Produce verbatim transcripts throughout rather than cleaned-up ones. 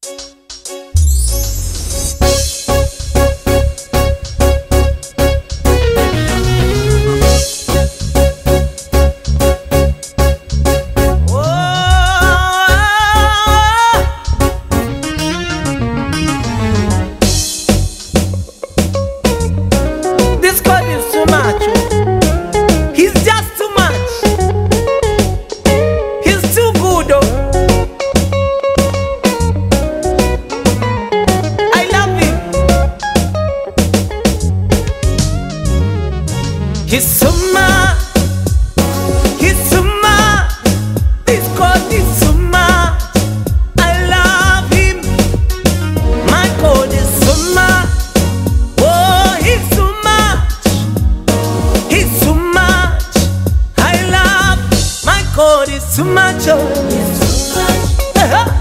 He's so much, he's so much, this God is so much, I love him, my God is so much, oh he's so much, he's so much, I love, my God is so much, oh he's so much, uh-huh.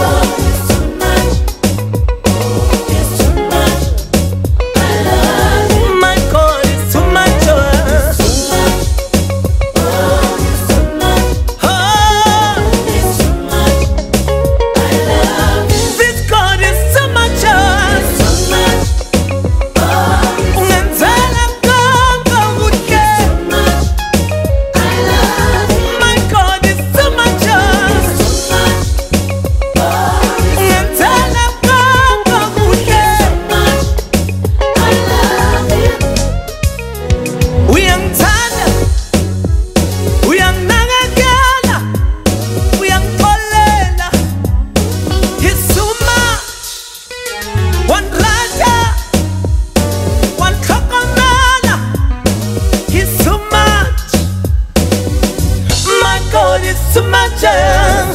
So much, uh-huh.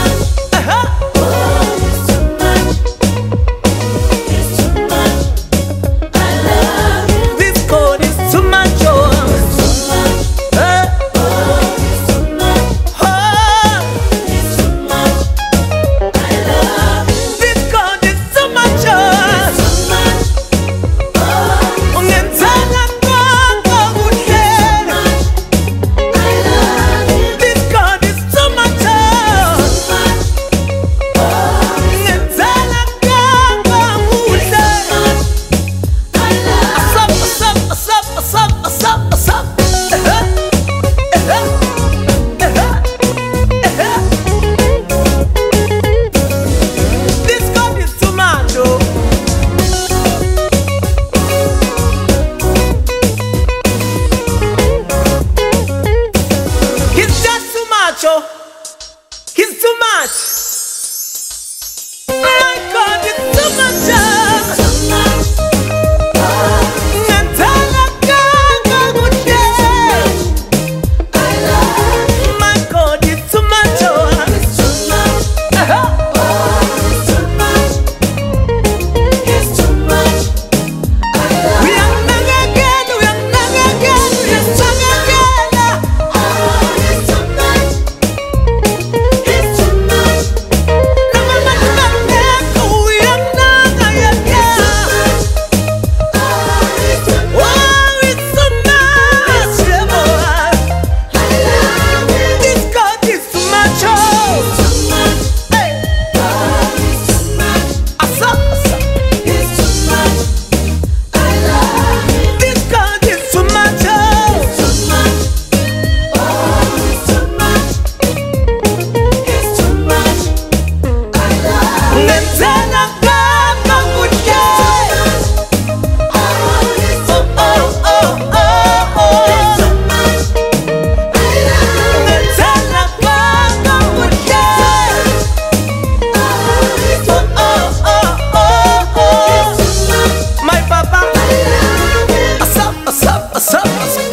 Oh, it's so much, it's so much, I love you. This God is so much, oh, it's so much, uh, oh, it's so much, oh, it's so much, I love you. This God is so much, oh, it's so much, oh, ungenzela konke kuhle, I love you. This God is so much, oh, ungenzela konke kuhle, I love you. Asap, asap, asap, asap, asap, uh-huh, uh-huh, uh-huh, uh-huh. This God is so much, oh. He's just too much, oh. He's too much. My God is too much, oh. Ngenzela konke kuhle. My God is too much, oh. Uh-huh. Uyanakekela, uyanakekela, uyanakekela. Noma ngingekho uyanakekela. Oh, it's so much, yebo. This God is too much, oh. Hey. Asa, asa. This God is too much, oh. Ungenzela konke kuhle. Oh, oh, oh, oh, oh. Ungenzela konke kuhle. Oh, oh, oh, oh, oh. My papa. Asap, asap, asap, asap.